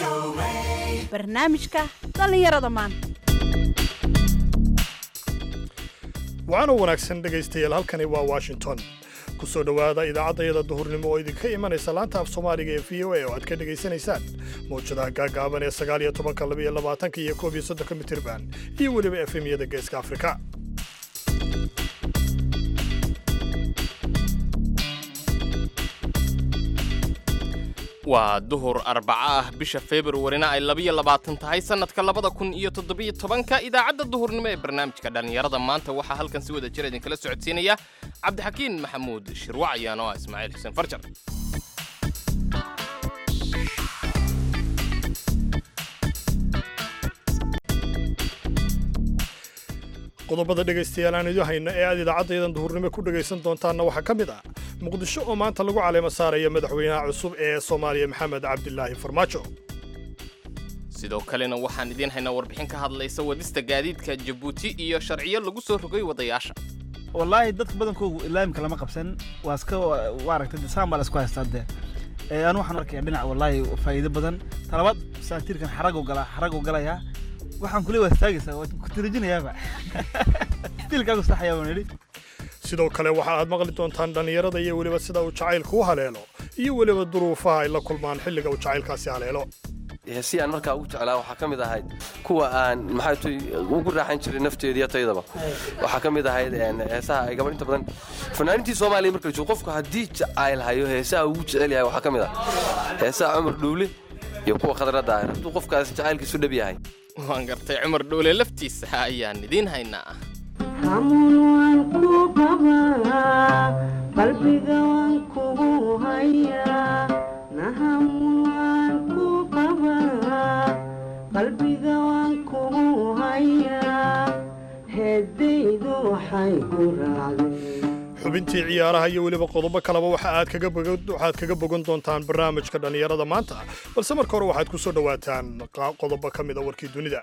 barnaamijka dhalinyarada maanta. waxaana wanaagsan dhegaystayaal halkani waa Washington ku soo dhawaada idaacadda duhurnimo oo idinka imanaysa laanta af Soomaaliga ee VOA oo aad ka dhageysanaysaan mowjadaha gaagaaban ee 19 22 iyo 31 mitirban iyo weliba FM-yada Geeska Afrika. waa duhur arbaca bisha Februarina ay 22 tahay sanadka 2017 idaacadda duhurnimo ee barnaamijka dhalinyarada maanta waxa halkan si wada jir idin kala socodsiinaya Cabdixakiin Maxamuud Shirwac iyo Ismaaciil Xuseen Farjar. qodobada dhegaystayaal aan idin hayno ee aad idaacadda duhurnimo ku dhagaysan doontaana waxa kamid ah Muqdisho oo maanta lagu caleema saarayo madaxweynaha cusub ee Soomaaliya Maxamed Cabdullaahi Farmaajo. sidoo kalena waxaan idin haynaa warbixin ka hadlaysa wadista gaadiidka Djibouti iyo sharciyo lagu soo rogay wadayaasha. wallahi dadka badankoodu ilaamka lama qabsan waaska waaragtay saambal isku haystade aan waxaan arkay dhinac wallahi faa'iido badan talabaad saatiirkan xarago galaya waxaan kulay wastaagaysaa ku tirjinayaaba tilkaagu saxayaabani. sidoo kale waxa aad maqli doontaan dhalinyarada iyo weliba sida uu jacaylku u haleelo iyo weliba duruufaha ay la kulmaan xilliga uu jacaylkaasi haleelo. si aan markaa ugu jeclaa waxaa ka mid ahayd kuwa aan ugu raaxan jiray nafteeda iyo taydaba waxaa ka mid ahayd heesaha ay gabadh inta badan fanaaniintii Soomaaliya markay joogo qofku haddii jacayl hayo heesaha ugu jecel yahay waxaa ka mid ah heesaha Cumar Dhuule iyo kuwa khadrada ah hadduu qofkaas jacaylkiisu dhab yahay. waan gartay Cumar Dhuule laftiisa ayaan idin haynaa. hamuun ku qabaa qalbiga waan kugu hayaa nahamuun ku qabaa qalbiga waan kugu hayaa heedaydu waxay ku raacday. xubintii ciyaaraha iyo weliba qodobo kaleba waxaad kaga bogan doontaan barnaamijka dhalinyarada maanta balse marka hore waxaad ku soo dhawaataan qodobo ka mid ah warkii dunida.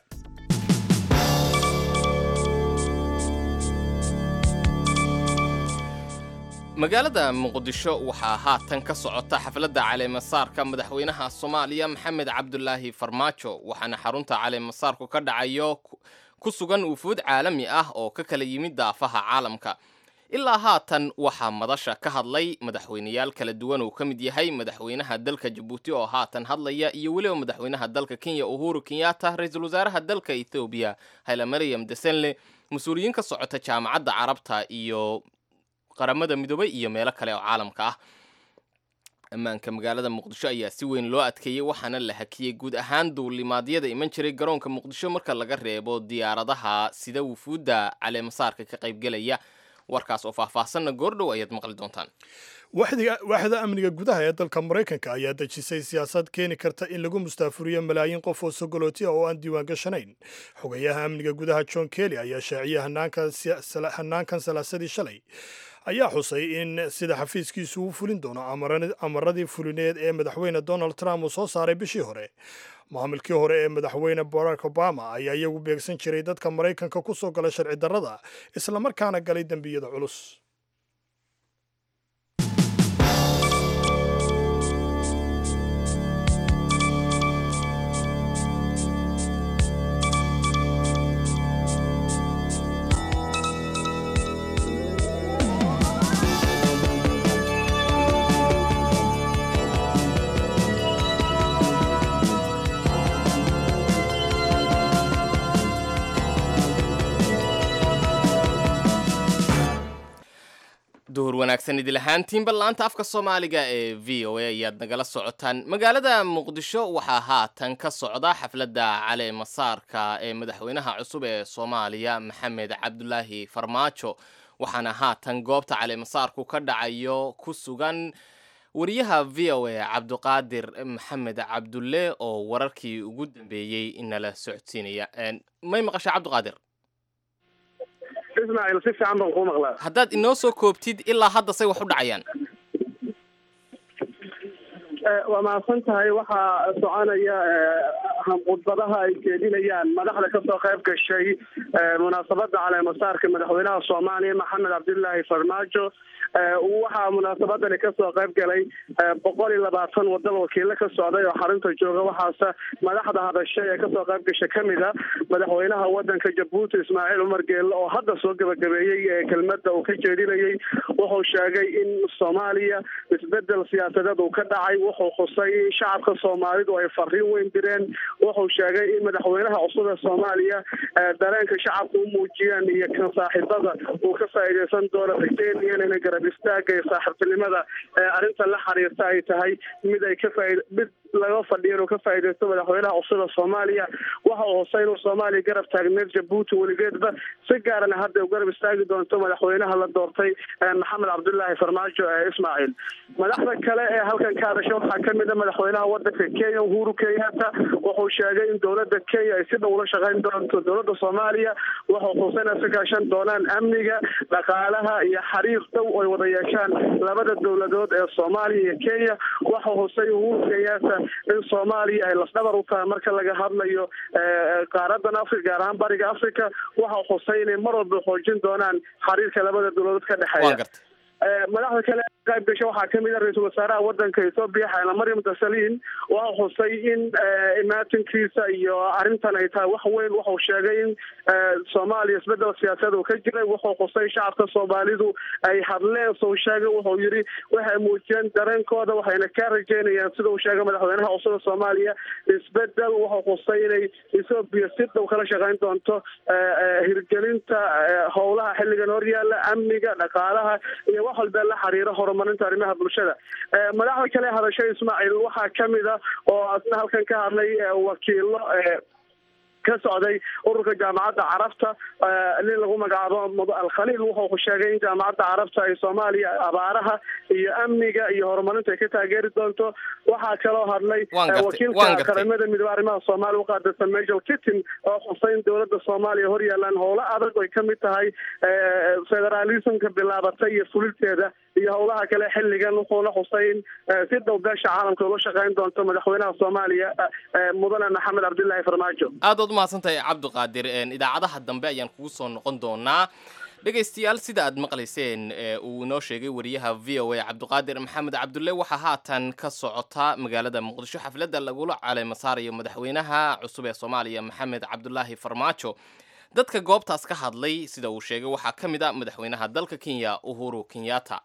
magaalada Muqdisho waxaa haatan ka socota xafladda caleema saarka madaxweynaha Soomaaliya Maxamed Cabdullaahi Farmaajo waxaana xarunta caleema saarku ka dhacayo ku sugan wufuud caalami ah oo ka kala yimid daafaha caalamka. ilaa haatan waxaa madasha ka hadlay madaxweynayaal kala duwan oo ka mid yahay madaxweynaha dalka Djibouti oo haatan hadlaya iyo weliba madaxweynaha dalka Kenya Uhuru Kenyatta, ra'iisul wasaaraha dalka Ethiopia Haile Mariam Desalegn, mas'uuliyiin ka socota jaamacadda Carabta iyo qaramada midoobay iyo meelo kale oo caalamka ah. ammaanka magaalada Muqdisho ayaa si weyn loo adkeeyay waxaana la hakiyay guud ahaan duulimaadyada iman jiray garoonka Muqdisho marka laga reebo diyaaradaha sida wufuudda caleema saarka ka qaybgalaya. warkaas oo faahfaahsan goordhow ayaad maqli doontaan. waaxda amniga gudaha ee dalka Mareykanka ayaa dejisay siyaasad keeni karta in lagu mustaafuriyo malaayiin qof oo sogolooti oo aan diiwaan gashanayn. xogayaha amniga gudaha John Kelly ayaa shaaciyay hanaankan salaasadii shalay ayaa xusay in sida xafiiskiisu uu fulin doono amaradii fulineed ee madaxweyne Donald Trump uu soo saaray bishii hore. maamulkii hore ee madaxweyne Barack Obama ayaa iyagu beegsan jiray dadka Mareykanka ku soo gala sharci darrada isla markaana galay dambiyada culus. duhur wanaagsan idil ahaantiin ballaanta afka Soomaaliga ee VOA ayaad nagala socotaan. magaalada Muqdisho waxaa haatan ka socda xafladda caleema saarka ee madaxweynaha cusub ee Soomaaliya Maxamed Cabdullaahi Farmaajo waxaana haatan goobta caleema saarku ka dhacayo ku sugan wariyaha VOA Cabduqaadir Maxamed Cabdulle oo wararkii ugu dambeeyay inala socodsiinaya. may maqashay Cabduqaadir? Ismaaciil si fiican baan ku maqlaa. haddaad inoo soo koobtid ilaa hadda say wax u dhacayaan. waa mahadsan tahay waxaa soconaya khudbadaha ay jeedinayaan madaxda kasoo qayb gashay munaasabada caleemasaarka madaxweynaha soomaaliya maxamed cabdilaahi farmaajo waxaa munaasabadani kasoo qayb galay 120 waddan wakiilo ka socday oo xarunta jooga waxaase madaxda hadashay ee kasoo qayb gashay kamid a madaxweynaha wadanka jabuuti ismaaciil cumar geelle oo hadda soo gabagabeeyey kelmada uu ka jeedinayay wuxuu sheegay in soomaaliya isbedel siyaasadeed uu ka dhacay wuxuu xusay in shacabka soomaalidu ay fariin weyn direen wuxuu sheegay in madaxweynaha cusub ee soomaaliya dareenka shacabka u muujiyeen iyo kan saaxiibada uu ka faa'iideysan doono rajeynayan inay garab istaaga iyo saaxiibtinimada arrinta la xiriirta ay tahay mid ay mid laga fadhiyo inuu ka faa'iideysto madaxweynaha cusub ee soomaaliya waxa uu xusay inuu soomaaliya garab taagneed jabuuti weligeedba si gaarana hadda u garab istaagi doonto madaxweynaha la doortay maxamed cabdilaahi farmaajo ismaaciil madaxda kale ee halkan ka hadashay waxaa kamid a madaxweynaha wadanka kenya uhuru kenyatta wuxuu sheegay in dowladda kenya ay si dhow ula shaqeyn doonto dowladda soomaaliya wuxuu xusay inay ka kaashan doonaan amniga dhaqaalaha iyo xiriir dhow ay wada yeeshaan labada dowladood ee soomaaliya iyo kenya wuxuu xusay uhuru kenyatta in soomaaliya ay lasdhabar u tahay marka laga hadlayo qaaradan afrika gaar ahaan bariga africa waxau xusay inay mar walba xoojin doonaan xiriirka labada dowladood ka dhexeeya madaxda kale qayb gasho waxaa kamid a ra-iisul wasaaraha wadanka Ethiopia Haile Mariam Desalegn waxa xusay in imaatinkiisa iyo arrintan ay tahay wax weyn wuxuu sheegay in Soomaaliya isbedel siyaasadeed uu ka jiray wuxuu xusay shacabka Soomaalidu ay hadleen soo sheegay wuxuu yiri waxay muujiyeen dareenkooda waxayna ka rajeynayaan sida uu sheegay madaxweynaha cusub ee Soomaaliya isbedel wuxuu xusay inay Ethiopia si dhow kala shaqeyn doonto hirgelinta howlaha xilligan horyaala amniga dhaqaalaha iyo wax walba la xiriira horumarinta arrimaha bulshada madaxda kale hadashay Ismaaciil waxaa kamid ah oo asna halkan ka hadlay wakiilo ka socday ururka jaamacadda carabta nin lagu magacaabo al-Khaliil wuxuu sheegay in jaamacadda carabta ay Soomaaliya abaaraha iyo amniga iyo horumarinta ay ka taageeri doonto waxaa kaloo hadlay wakiilka qaramada midowga arrimaha Soomaaliya u qaadaysan Major Kittin oo xusay dowladda Soomaaliya hor yaalaan howlo adag oo ka mid tahay federalismka bilaabatay iyo fulinteeda iyo howlaha kale xilligan wuxuuna xusay in si dhow beesha caalamka loo shaqeyn doonto madaxweynaha Soomaaliya mudane maxamed cabdilaahi farmaajo mahadsantahay cabdiqaadir idaacadaha dambe ayaan kugu soo noqon doonaa dhegaystayaal sida aad maqlayseen uu inoo sheegay wariyaha VOA cabdiqaadir maxamed cabdulle waxaa haatan ka socota magaalada muqdisho xafladda lagula caleemasaarayo madaxweynaha cusub ee Soomaaliya maxamed cabdilaahi farmaajo dadka goobtaas ka hadlay sida uu sheegay waxaa ka mid ah madaxweynaha dalka Kenya Uhuru Kenyatta.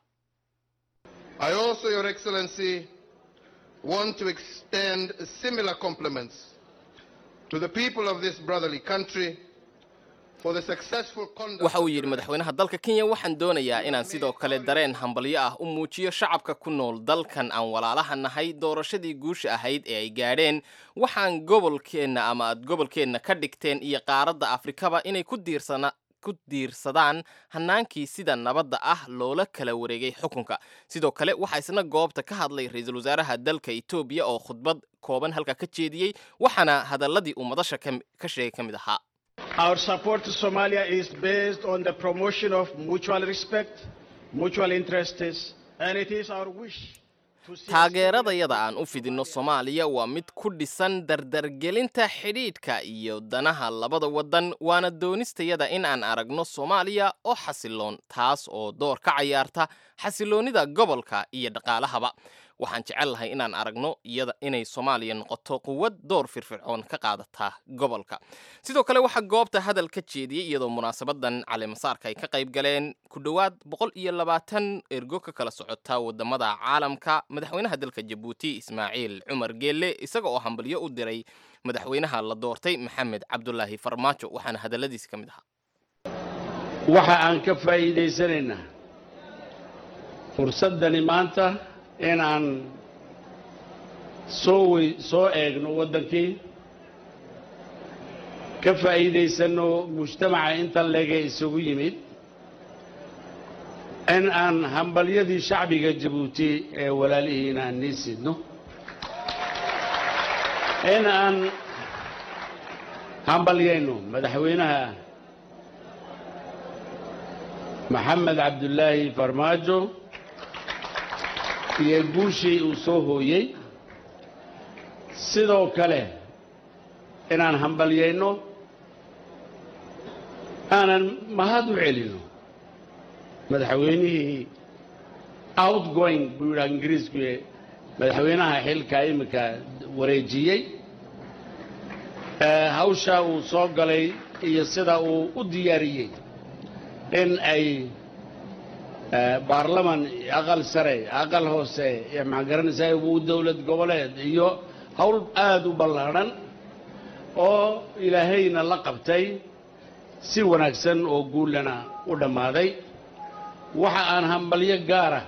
I also, Your Excellency, want to extend similar compliments to the people of this brotherly country for the successful conduct. waxa uu yiri madaxweynaha dalka Kenya waxaan doonayaa inaan sidoo kale dareen hambalyo ah u muujiyo shacabka ku nool dalkan aan walaalaha nahay doorashadii guusha ahayd ee ay gaadheen waxaan gobolkeena ama aad gobolkeena ka dhigteen iyo qaaradda Afrikaba inay ku diirsadaan hanaankii sida nabadda ah loola kala wareegay xukunka sidoo kale waxa isna goobta ka hadlay ra'iisul wasaaraha dalka Ethiopia oo khudbad kooban halka ka jeediyay waxaana hadaladii uu madasha ka sheegay kamid ahaa Our support to Somalia is based on the promotion of mutual respect, mutual interests, and it is our wish taageeradayada aan u fidino Soomaaliya waa mid ku dhisan dardargelinta xidhiidhka iyo danaha labada wadan waana doonistayada in aan aragno Soomaaliya oo xasiloon taas oo door ka ciyaarta xasiloonida gobolka iyo dhaqaalahaba waxaan jecelahay inaan aragno iyada inay Soomaaliya noqoto quwad door firfircoon ka qaadata gobolka sidoo kale waxa goobta hadal ka jeediyay iyadoo munaasabadan caleemasaarka ay ka qayb galeen ku dhawaad 120 ergo ka kala socota wadamada caalamka madaxweynaha dalka Djibouti Ismaaciil Cumar Geelle isaga oo hambalyo u diray madaxweynaha la doortay Maxamed Cabdulaahi Farmaajo waxaana hadaladiisa kamid ahaa waxa aan ka faa'iideysanaynaa fursadani maanta inaan soo eegno wadankii ka faa'iideysano mujtamaca inta leega isugu yimid in aan hambalyadii shacbiga Djibouti ee walaalihiina nisidno in aan hambalyayno madaxweynaha Maxamed Cabdulaahi Farmaajo iyo guushii uu soo hooyay sidoo kale inaan hambalyayno aanan mahad u celino madaxweynihii outgoing buu yidhaha ingiriisku madaxweynaha xilka iminka wareejiyey hawsha uu soo galay iyo sida uu u diyaariyey in ay baarlaman aqal sare aqal hoose iyo maxaa garanaysaa uu dowlad goboleed iyo hawl aad u ballaadhan oo ilaahayna la qabtay si wanaagsan oo guulana u dhammaaday waxa aan hambalyo gaara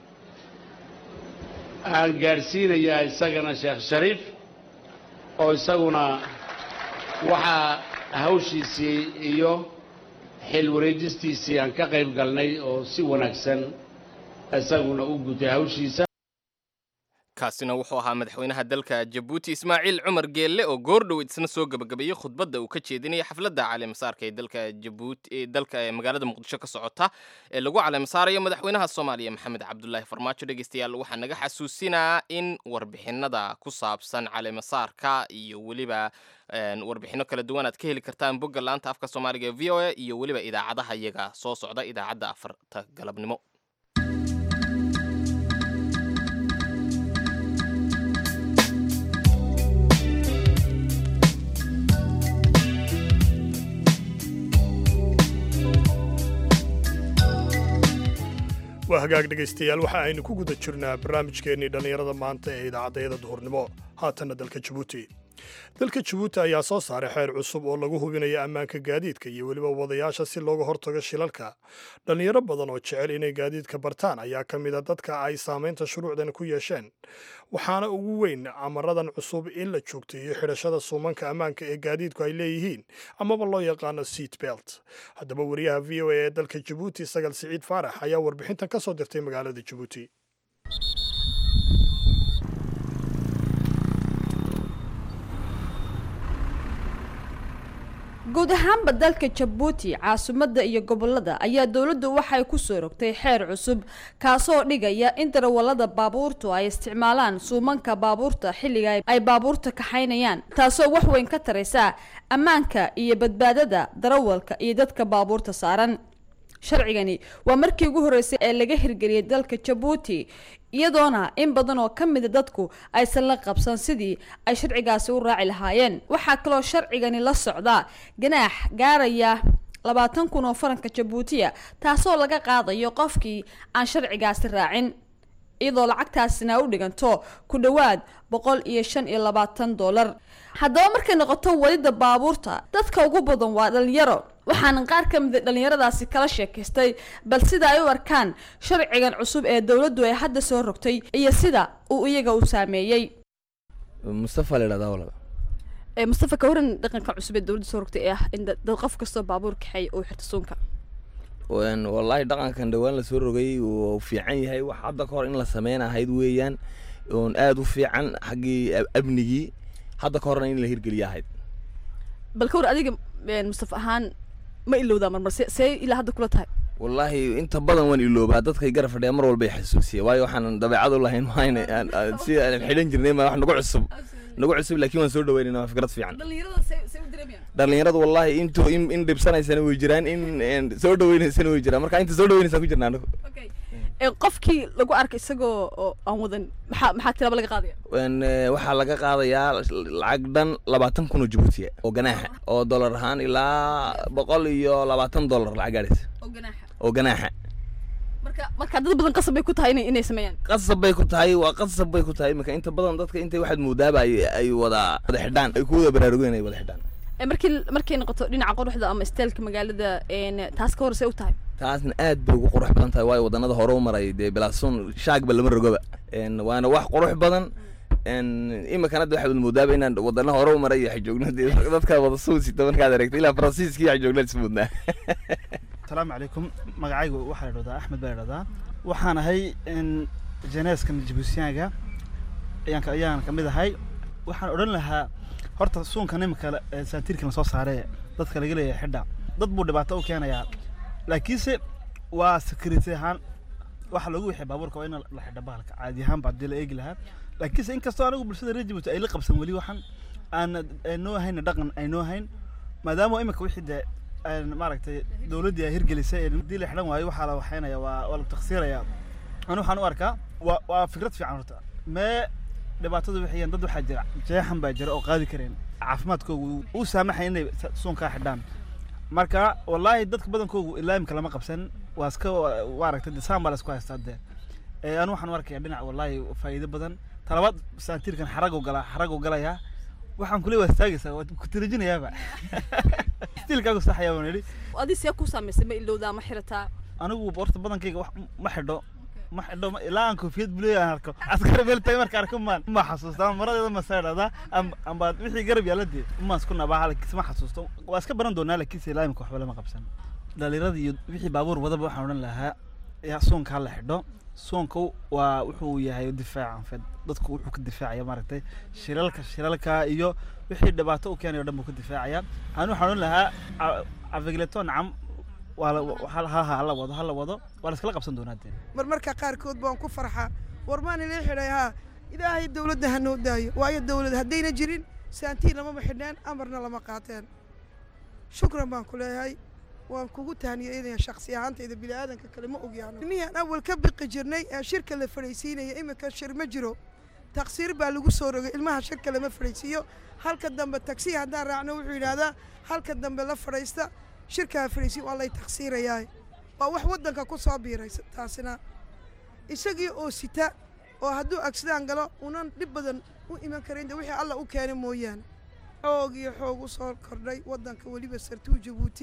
aan gaadhsiinayaa isagana sheekh shariif oo isaguna waxaa hawshiisii iyo xil wareejistiisii aan ka qayb galnay oo si wanaagsan isaguna u gutay hawshiisa kaasina wuxuu ahaa madaxweynaha dalka Jabuuti Ismaaciil Cumar Geelle oo goordhow isna soo gabagabeeyay khudbadda uu ka jeedinayay xafladda caleemasaarka ee dalka Jabuuti ee dalka magaalada Muqdisho ka socota ee lagu caleemasaarayo madaxweynaha Soomaaliya Maxamed Cabdullaahi Farmaajo dhageystayaal waxaa naga xasuusinaa in warbixinada ku saabsan caleemasaarka iyo waliba warbixino kala duwan aad ka heli kartaan bogga laanta afka Soomaaliga ee VOA iyo waliba idaacadaha iyaga soo socda idaacadda 4 galabnimo. waa hagaag dhegaystayaal waxa aynu ku guda jirnaa barnaamijkeennii dhallinyarada maanta ee idaacaddayada duhurnimo haatanna dalka Jabuuti ayaa soo saaray xeer cusub oo lagu hubinayo ammaanka gaadiidka iyo weliba wadayaasha si looga hortago shilalka dhallinyaro badan oo jecel inay gaadiidka bartaan ayaa ka mid a dadka ay saamaynta shuruucdan ku yeesheen waxaana ugu weyn amaradan cusub in la joogteeyo xidhashada suumanka ammaanka ee gaadiidku ay leeyihiin amaba loo yaqaano seat belt haddaba wariyaha v o a ee dalka Jabuuti Sagal Siciid Faarax ayaa warbixintan ka soo dirtay magaalada Jabuuti. guud ahaanba dalka Jabuuti caasimadda iyo gobolada ayaa dawladdu waxay ku soo rogtay xeer cusub kaasoo dhigaya in darawallada baabuurtu ay isticmaalaan suumanka baabuurta xilliga ay baabuurta kaxaynayaan taasoo wax weyn ka taraysa ammaanka iyo badbaadada darawalka iyo dadka baabuurta saaran. sharcigani waa markii ugu horeysay ee laga hirgeliyay dalka Jabuuti iyadoona in badan oo ka mid dadku aysan la qabsan sidii ay sharcigaasi u raaci lahaayeen. waxaa kaloo sharcigani la socda ganaax gaaraya 20,000 oo faranka Jabuutiya taasoo laga qaadayo qofkii aan sharcigaasi raacin iyadoo lacagtaasina u dhiganto ku dhawaad $125. haddaba markay noqoto wadida baabuurta dadka ugu badan waa dhalinyaro waxaan qaar ka mid dhalinyaradaasi kala sheekaystay bal sida ay u arkaan sharcigan cusub ee dawladdu ay hadda soo rogtay iyo sida uu iyaga u saameeyay. Mustafa leedahay walaal Mustafa ka waran dhaqanka cusub ee dawladdu soo rogtay in dad qof kasto baabuur kaxay oo xirto suunka wallahi dhaqankan dhawaan la soo rogay oo fiican yahay wax hadda ka hor in la sameeynahayd weeyaan oo aad u fiican xaqii abnigi hadda ka horna in la hirgeliyahayd bal ka war adiga Mustafa ahaan ma ilowda mar see ila hadda kula tahay wallahi inta badan waan ilooba dadkay garab fadhiya mar walba xasuusiye waayo waxaan dabeecad u lahayn waayna si aan xidhan jirnay ma wax nagu cusub laakiin waan soo dhaweynaa fikrad fiican dhalinyarada wallahi intuu in dhibsanaysana way jiraan in soo dhaweynaysana way jiraan marka inta soo dhaweynaysan ku jirnaa anagu qofkii lagu arkay isagoo aan wadan maxaa tilaabo laga qaadaya waxaa laga qaadayaa lacag dhan 20,000 oo Jabuuti oo ganaaxa oo dollar ahaan ilaa $120 lacag gaaraysa oo ganaaxa marka dad badan qasab bay ku tahay inay sameeyaan qasab bay ku tahay marka inta badan dadka intay waxaad moodaaba ay wada xidhaan ay ku wada baraarugeen ay wada xidhaan markay noqoto dhinaca quruxda ama isteelka magaalada taas ka horsay u tahay taasna aad bay ugu qurux badan tahay waayo wadanada hore u maray de bilaasun shaagba lama rogoba waana wax qurux badan imikana waxaad moodaaba inaan wadana hore u maray ay joogno dadka wada suusi markaad aragtay ilaa Faransiiska ay joogno ismoodna. السلام عليكم magacaygu waxa la yiraahdaa Axmed baa yiraahdaa waxaan ahay jeneeskan Jabuutiyaga ayaan kamid ahay waxaan oran lahaa horta suunkan imka saantirkan soo saaray dadka laga leeyahay xidha dad buu dhibaato u keenaya laakiinse waa security ahaan waxa lagu wixii baabuurka waa in la xidha baalka caadi ahaan baad la eegi lahaa laakiinse in kastoo anigu bulshada reer Jabuuti ay la qabsan wali waxaan aan noo hayn dhaqan ay noo hayn maadaama imika wixii de maaragtay dawladda ay hirgelisay hadii la xidhan waayo waxa la waxaynaya waa la takhsiiraya anu waxaan u arkaa waa fikrad fiican horta ma dhibaatada wixii dad waxa jira jeexan baa jira oo qaadi kareen caafimaadkoodu uu saamaxay inay suunka xidhaan marka wallahi dadka badankoodu ilaamka lama qabsan waa iska waaragtay December isku haystaa anu waxaan u arkaa dhinac wallahi faa'iido badan talabaad saantirkan xarago galaya waxaan kulay wastaagaysaa waa ku tirajinayaaba stilkaagu saxaya waan yiri adii see ku saameysay ma ilowda ma xirataa anigu horta badankayga wax ma xidho ilaa aan koofiyad buleeyaan arko askar beeltay marka arko ma xasuustaan maradeeda ma saarada amba wixii garab yaaladii ma isku nabaa halkiis ma xasuusto waa iska baran doonaa laakiin ilaamka waxba lama qabsan dhalinyarada iyo wixii baabuur wadaba waxaan oran lahaa yaa soonka la xidho soonku waa wuxuu yahay difaac fad dadku wuxuu ka difaacaya maaragtay shilalka iyo wixii dhibaato u keenayo dhanba ku difaacaya aan waxaan lahaa afigleton am hala wado waa iskala qabsan doonaa marmarka qaarkood baan ku farxaa warmaan ilaa xidhay ilaahay dawladda hanoo daayo waayo dawlad haddayna jirin saantiin lama xidhnaan amarna lama qaateen shukran baan ku leeyahay waan kugu tahniyay shakhsi ahaantayda bini'aadanka kale ma ogyaano niyan awal ka biqi jirnay shirka la fariisiinaya imika shir ma jiro taqsiir baa lagu soo rogay ilmaha shirka lama fariisiyo halka dambe taksi haddaan raacno wuxuu yidhaahdaa halka dambe la fadhiista shirkaa fariisiin waa lay taqsiirayaa waa wax waddanka ku soo biiray taasina isagii oo sita oo hadduu agsidaan galo unan dhib badan u iman karin wixii alla u keenay mooyaane xoog u soo kordhay waddanka weliba sartuu Jabuuti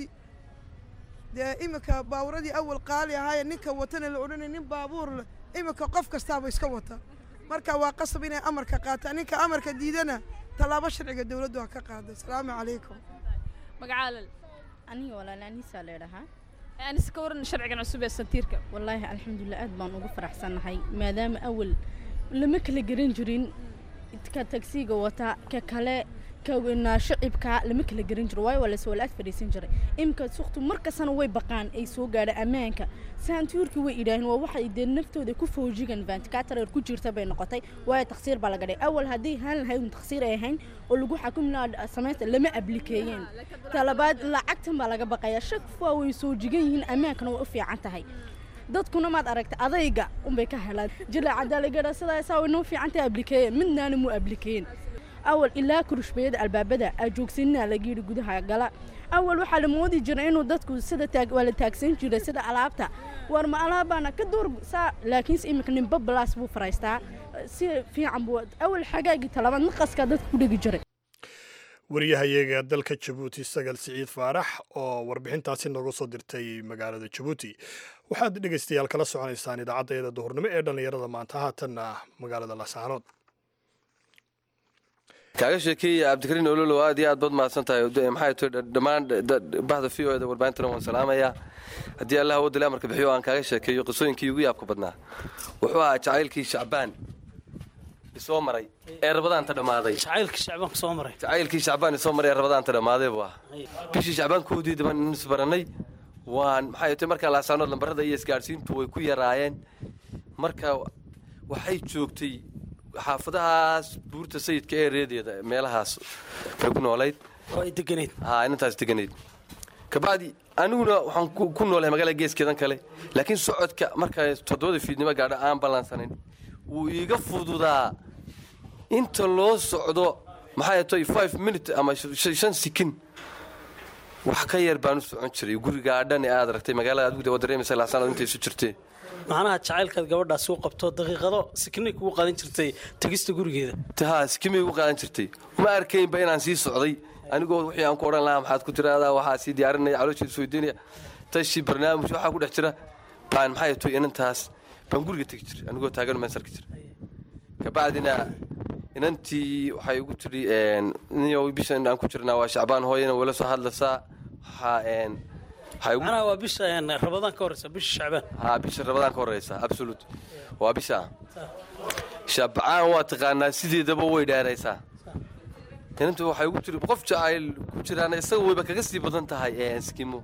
dee imika baaburadii awal qaali ahaayee ninka watana la odhanay nin baabuur leh imika qof kastaaba iska wata marka waa qasab inay amarka qaataan ninka amarka diidana tallaabo sharciga dawladdu ha ka qaado asalaamu calaykum magacaalal aniga walaalaniisa leedahay anis ka waran sharcigan cusub ee santiirka wallahi alxamdulillah aad baan ugu faraxsanahay maadaama awal lama kala garan jirin ka taksiga wata ka kale كونا شعب لما كلا جرينجر واي ولا سوالات فريسنجر إمك سوقت مركزنا وي بقان أي سوق على أمانك سانتورك وإيران وواحد يدير نفته ده كفه وجيجن فانت كاتر الكوجر تبع نقطي واي تخسير بالجري أول هدي هاي تخسير هين واللجوء حكمنا سمعت لما أبليكيين طلبات لا عكتم بالجا بقايا شكفوا ويسوجيجين أمانك نوقف عنتهاي dadkuna maad aragta adayga bay ka helaan jila cadaalad sidaas inuu fiicanta ablikeeyeen midna mu ablikeeyeen awal ilaa kurushbeeyada albaabada ajoogsinna la geeri gudaha gala awal waxa la moodi jiray inuu dadku sida wala taagsan jiray sida alaabta war ma alaabana ka door laakiin imika nin bablaas buu faraystaa si fiican buu awal xagaagi talabaad naqaska dadku ku dhigi jiray wariyahayaga dalka Jabuuti Sagal Siciid Faarax oo warbixintaasi nooga soo dirtay magaalada Jabuuti waxaad dhageystayaal kala soconaysaan idaacadda duhurnimo ee dhalinyarada maanta haatanna magaalada Laascaanood kaaga sheekay Abdikariin Ololo aad iyo aad bad maadsantahay maxay tahay dhamaan bahda fiyoda warbaahinta waan salaamaya hadii Allah uu dilay marka bixiyo aan kaaga sheekeeyo qisooyinkii ugu yaabka badnaa wuxuu ahaa jacaylkii Shacbaan soo maray ee Rabadaan ta dhamaaday jacaylkii Shacbaan soo maray soo maray ee Rabadaan ta dhamaaday baa bishii Shacbaan koodii daban nisbaranay waan maxay tahay marka Laascaanood lambarada iyo isgaarsiintu way ku yaraayeen marka waxay joogtay xaafadahaas buurta sayidka ee reedeeda meelahaas ku noolayd oo ay deganeed intaas deganeed kabadi aniguna waxaan ku noolahay magaalada geeskeedan kale laakiin socodka marka 7 fiidnimo gaadha aan balansanin wuu iiga fududaa inta loo socdo maxay tahay 5 minutes ama 5 seconds wax ka yar baan u socon jiray guriga dhan ee aad aragtay magaalada aad u dareemaysa Laascaanood intay isu jirtay macnaha jacaylka gabadhaas uu qabto daqiiqado sikni ku qaadan jirtay tagista gurigeeda sikni ugu qaadan jirtay ma arkayn ba inaan sii socday anigoo wixii aan ku oran lahaa maxaad ku tiraahdaa waxa si diyaarinay calooshiisa soo diinaya tashi barnaamij waxa ku dhex jira baan maxay tahay inantaas baan guriga tagi jiray anigoo taagan meesarka jiray ka baadina inantii waxay ugu tiri niyo bishan aan ku jirnaa waa Shacbaan hooyana wala soo hadlaysaa أنا وبيش رمضان كورسة بيش شعبان بيش رمضان كورسة absolute وبيشا شبعان واتقانا سيدي دبوي داريسا أنتوا وحيقول تري بقف جايل كتير أنا يسوي بكجسدي بدن تهاي سكيمو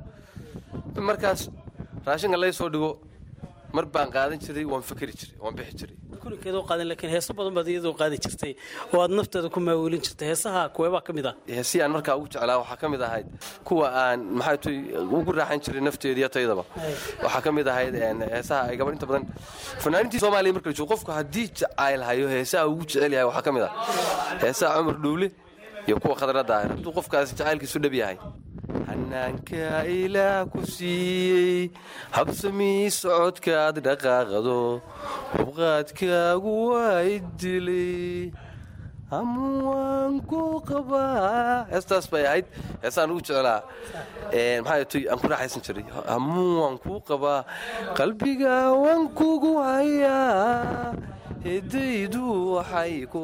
بالمركز راشين الله يسودو مربان قاعدين تري وان فكر تري وان بيح تري kulinkeeda u qaadin laakiin heeso badan baad iyadoo qaadi jirtay oo aad nafteeda ku maaweelin jirtay heesaha kuweebaa ka mid ah heesii aan markaa ugu jeclaa waxaa ka mid ahayd kuwa aan maxay tahay ugu raaxan jiray nafteeda iyo taydaba waxaa ka mid ahayd heesaha ay gabadh inta badan fanaaniintii Soomaaliya markay joogo qofku haddii jacayl hayo heesaha ugu jecel yahay waxaa ka mid ah heesaha Cumar Dhuule iyo kuwa khadrada ah hadduu qofkaasi jacaylkiisu dhab yahay hanaanka ilaah ku siiyey habsamii socodkaad dhaqaaqdo hubqaadkaagu waa idilay amuwaan ku qabaa heestaas bay ahayd heesaan ugu jeclaa maxay tahay aan ku raaxaysan jiray amuwaan ku qabaa qalbiga waan kugu hayaa hedaydu waxay ku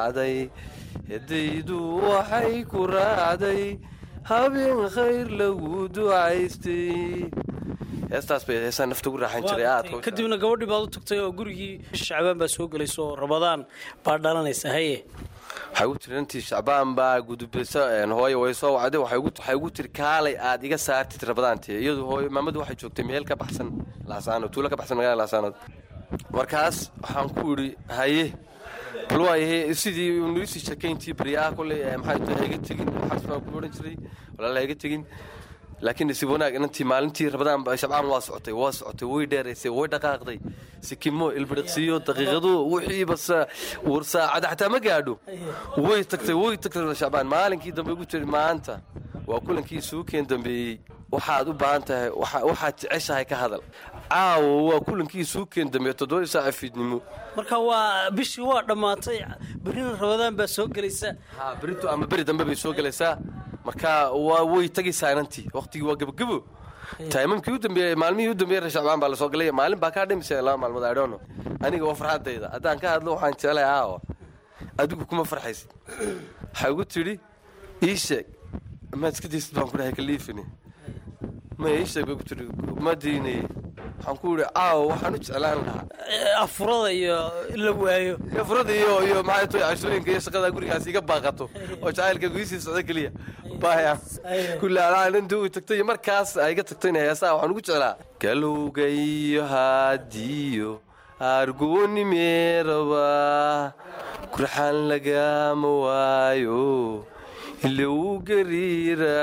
raacday habeen khayr lagu ducaystay heestaas bay heesaan nafta ugu raaxan jiray kadibna gabadhii baad u tagtay oo gurigii Shacbaan baa soo galayso Ramadaan baa dhalanaysa haye waxay u tirintii Shacbaan baa gudubeysa hooyo way soo wacday waxay ugu tiri kaalay aad iga saartid Ramadaantii iyadoo hooyo maamadu waxay joogtay meel ka baxsan Laasaano tuulo ka baxsan magaalada Laasaano markaas waxaan ku yiri haye balwaaye sidii nuusi shaqeyntii bariyaa kulay maxay tahay iga tagin xasba ku oran jiray walaal iga tagin laakiin si wanaag intii maalintii Ramadaan Shacbaan waa socotay way dheeraysay way dhaqaaqday sikimo ilbiriqsiyo daqiiqado wixii bas war saacad xataa ma gaadho way tagtay Shacbaan maalinkii dambe ugu jiray maanta waa kulankii suukeen dambeeyay waxaad u baahan tahay waxaad jeceshahay ka hadal waa kulankii suukeen dambe 7 saac fiidnimo marka waa bishii waa dhamaatay barina Ramadaan baa soo galaysa baritu ama bari dambe bay soo galaysaa marka way tagaysaa inantii waqtigii waa gabagabo taymamkii u dambeeyay maalmihii u dambeeyay Shacbaan baa la soo galay maalin baa ka dhimisay laba maalmood I don't know aniga waa farxadayda hadaan ka hadlo waxaan jecelahay adigu kuma farxaysid waxa ugu tiri ii sheeg ma iska diisid baan ku dhahay kaliifini ma ii sheeg ugu tiri ma diinay waxaan ku yiri waxaan u jeclaan lahaa afurada iyo la waayo afurada iyo maxay tahay cashooyinka iyo shaqada gurigaas iga baaqato oo jacaylka guusii socda kaliya baaya kullaa intuu tagtay markaas ay iga tagtayna heesaha waxaan ugu jeclaa galowgayo haadiyo argooni meeraba kurxan lagama waayo ilaa uu gariira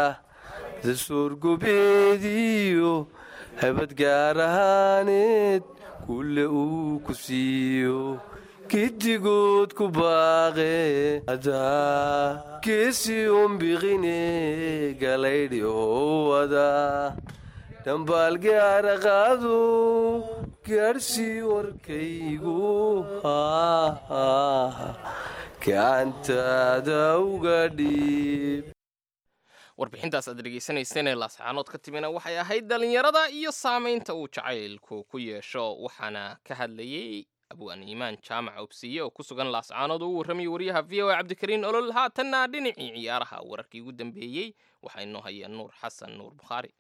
dasoorgobeediyo habad gaar ahaaneed kulle uu ku siiyo giddigood ku baaqe adaa geesi umbiqine galaydhi howada dhambaal gaara qaado gaadhsii warkaygu gacantaada uga dhiib warbixintaas aad dhegaysanayseen ee Laascaanood ka timina waxay ahayd dhalinyarada iyo saamaynta uu jacaylku ku yeesho waxaana ka hadlayay abwaan iimaan jaamac obsiye oo ku sugan Laascaanood oo warramay wariyaha VOA Cabdikariin Olol haatanna dhinacii ciyaaraha wararkii ugu dambeeyay waxay noo hayeen Nuur Xasan Nuur Bukhari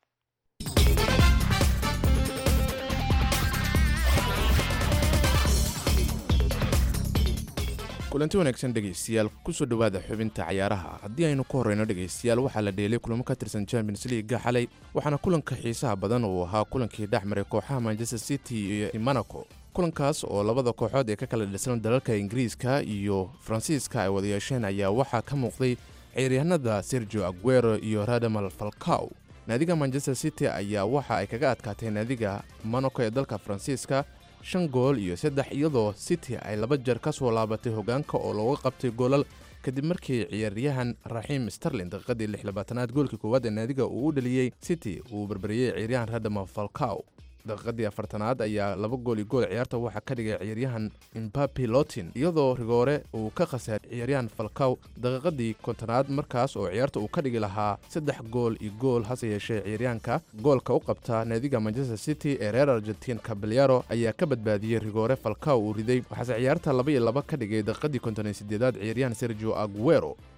kulanti wanaagsan dhegaystayaal kusoo dhowaada xubinta cayaaraha haddii aynu ku horreyno dhegaystayaal waxaa la dheelay kulamo ka tirsan Champions League xalay waxaana kulanka xiisaha badan uu ahaa kulankii dhex maray kooxaha Manchester City iyo Monaco kulankaas oo labada kooxood ee ka kala dhisan dalalka Ingiriiska iyo Faransiiska ay wada yeesheen ayaa waxaa ka muuqday ciyaaryahanada Sergio Aguero iyo Radamel Falcao naadiga Manchester City ayaa waxa ay kaga adkaatay naadiga Monaco ee dalka Faransiiska 5 gool iyo 3 iyadoo City ay 2 jeer ka soo laabatay hogaanka oo looga qabtay goolal kadib markii ciyaaryahan Raheem Sterling daqiiqadii 26aad goolkii koowaad ee naadiga uu u dhaliyay City uu barbariyay ciyaaryahan Radamel Falcao daqiiqadii 40aad ayaa 2 gool iyo gool ciyaarta waxa ka dhigay ciyaaryahan Mbappe Lotin iyadoo rigoore uu ka khasaaray ciyaaryahan Falcao daqiiqadii 50aad markaas oo ciyaarta uu ka dhigi lahaa 3 gool iyo gool hase yeeshee ciyaaryahanka goolka u qabta naadiga Manchester City ee reer Argentine Caballero ayaa ka badbaadiyay rigoore Falcao uu riday waxaase ciyaarta 2-2 ka dhigay daqiiqadii 58aad ciyaaryahan Sergio Aguero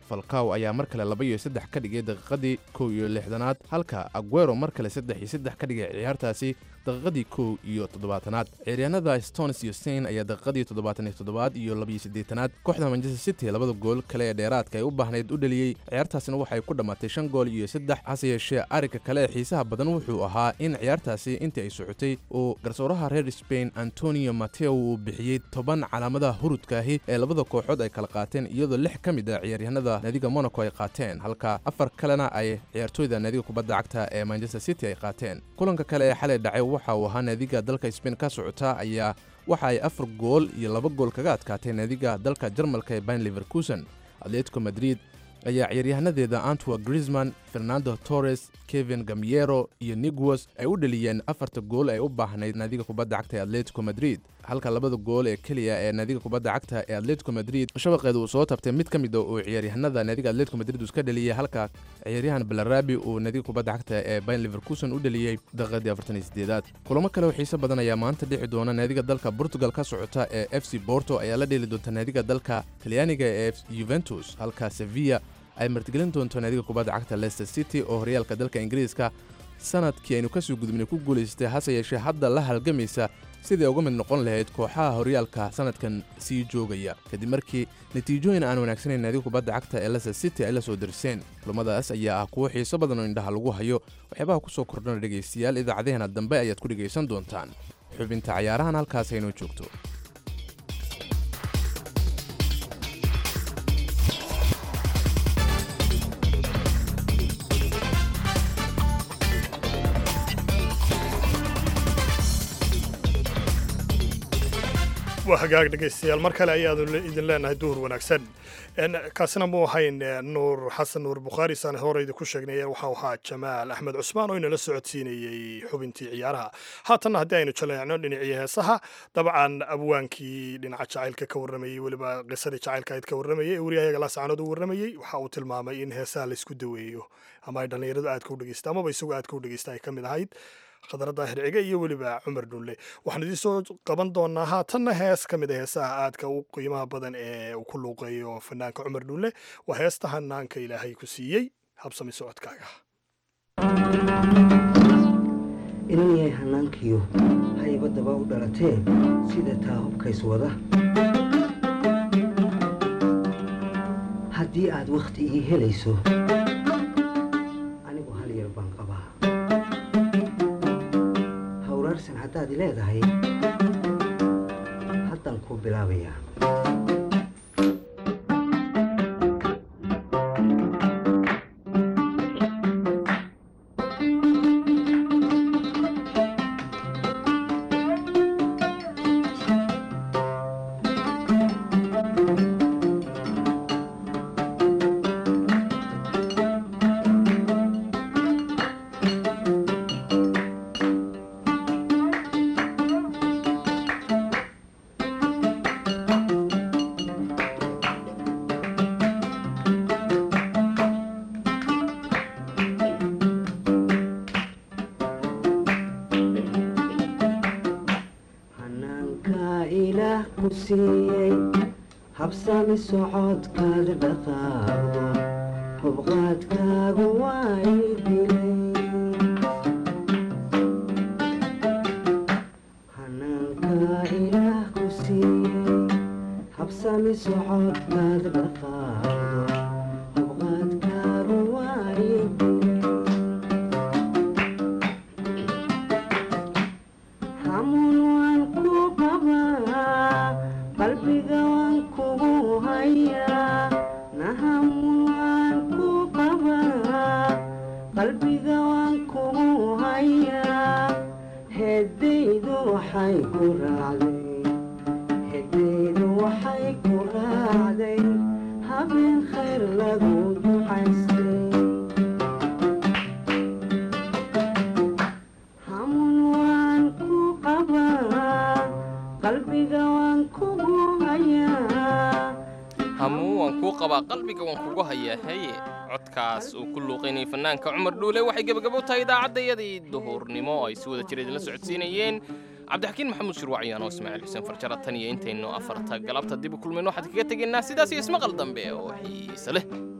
falcao ayaa mar kale 2-3 ka dhigay daqiiqadii 61aad halka aguero mar kale 3-3 ka dhigay ciyaartaasi daqiiqadii 17aad ciyaaryahanada Stones iyo Sane ayaa daqiiqadii 77aad iyo 82aad kooxda Manchester City labada gool kale ee dheeraadka ay u baahnayd u dhaliyay ciyaartaasina waxay ku dhamaatay 5 gool iyo 3 hase yeeshee arrinka kale ee xiisaha badan wuxuu ahaa in ciyaartaasi intii ay socotay uu garsooraha reer Spain Antonio Mateo uu bixiyay 10 calaamadaha hurudka ahi ee labada kooxood ay kala qaateen iyadoo 6 ka mid ah ciyaaryahanada naadiga Monaco ay qaateen halka 4 kalena ay ciyaartooyda naadiga kubadda cagta ee Manchester City ay qaateen kulanka kale ee xalay dhacay waxa uu ahaa naadiga dalka Spain ka socota ayaa waxa ay 4 gool iyo 2 gool kaga adkaatay naadiga dalka Jarmalka ee Bayer Leverkusen Atletico Madrid ayaa ciyaaryahannadeeda Antoine Griezmann, Fernando Torres, Kevin Gamiero iyo Niguez ay u dhaliyeen 4 gool ay u baahnayd naadiga kubadda cagta ee Atletico Madrid halka labada gool ee kaliya ee naadiga kubadda cagta ee Atletico Madrid shabaqeedu uu soo tabtay mid kamid ah oo ciyaaryahanada naadiga Atletico Madrid iska dhaliyay halka ciyaaryahan Belarabi uu naadiga kubadda cagta ee Bayer Leverkusen u dhaliyay daqiiqadii 48aad kulamo kale oo xiiso badan ayaa maanta dhici doona naadiga dalka Portugal ka socota ee FC Porto ayaa la dheeli doonta naadiga dalka Talyaaniga ee Juventus halka Sevilla ay martigelin doonto naadiga kubadda cagta Leicester City oo horyaalka dalka Ingiriiska sanadkii aynu ka soo gudubnay ku guuleystay hase yeeshee hadda la halgamaysa sidii uga mid noqon lahayd kooxaha horyaalka sanadkan sii joogaya kadib markii natiijooyin aan wanaagsanayn naadiga kubadda cagta ee Leicester City ay la soo dirseen kulamadaas ayaa ah kuwo xiiso badan oo indhaha lagu hayo waxyaabaha ku soo kordhana dhegaystayaal idaacadeena dambe ayaad ku dhegaysan doontaan xubinta ciyaarahan halkaas aynu joogto waa hagaag dhegaystayaal mar kale ayaanu idin leenahay duhur wanaagsan kaasina muu ahayn nuur xasan nuur bukhaari saan horeyda ku sheegnay waxau ahaa jamaal axmed cusmaan oo inala socodsiinayey xubintii ciyaaraha haatanna haddii aynu jaleecno dhinacii heesaha dabcan abwaankii dhinaca jacaylka ka warramayey weliba qisadii jacaylka ayd ka warramayey ee waryahayaga laascaanood u warramayey waxa uu tilmaamay in heesaha laysku daweeyo ama ay dhallinyaradu aadka u dhegeysta amaba isagu aadka u dhegeysta ay ka mid ahayd khadradda hirciga iyo weliba cumar dhulle waxaan idiin soo qaban doonaa haatanna hees ka mid a heesaha aadka u qiimaha badan ee uu ku luuqeeyo fanaanka cumar dhulle waa heesta hanaanka ilaahay ku siiyey habsami socodkaaga inan yahay hanaankiyo haybadaba u dhalatee sida taa hubkays wada haddii aad wakhti ii helayso anigu hal yar baan qabaa hawraarsan haddaad i leedahay haddaan kuu bilaabayaa habsami socodkaada dhaqaaqdo hubqaadkaagu waa ii dilay hanaankaa ilaah ku siiyey habsami socodkaada dhaqaaqdo hubqaadkaagu waa ii dilay hamuun waan ku qabaa qalbiga waan kugu hayaa nahamun waan ku qabaa qalbiga waan kugu hayaa heddaydu waxay ku raacday habeen khayr lagu ducaystay hamun waan ku qabaa qalbiga waan kugu hayaa hamuu waan kuu qabaa qalbiga waan kugu hayaa haye codkaas uu ku luuqaynayay fanaanka cumar dhuule waxay gebagabo tahay idaacaddayadii duhurnimo oo ay si wada jir idinla socodsiinayeen cabdixakiin maxamuud shirwacyaan oo ismaaciil xuseen farjara tan iyo intaynu afarta galabta dib u kulmayno waxaan kaga tegaynaa sidaas iyo ismaqal dambe oo xiise leh